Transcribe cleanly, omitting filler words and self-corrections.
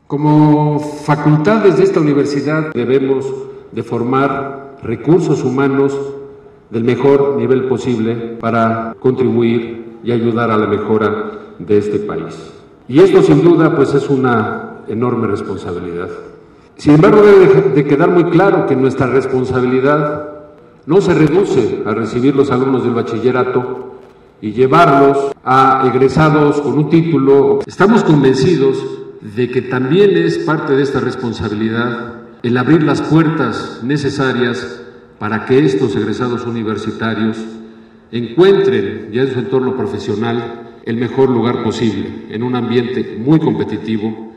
Como facultades de esta universidad debemos de formar recursos humanos del mejor nivel posible para contribuir y ayudar a la mejora de este país. Y esto sin duda pues es una enorme responsabilidad. Sin embargo, debe de quedar muy claro que nuestra responsabilidad no se reduce a recibir los alumnos del bachillerato y llevarlos a egresados con un título. Estamos convencidos de que también es parte de esta responsabilidad el abrir las puertas necesarias para que estos egresados universitarios encuentren ya en su entorno profesional el mejor lugar posible, en un ambiente muy competitivo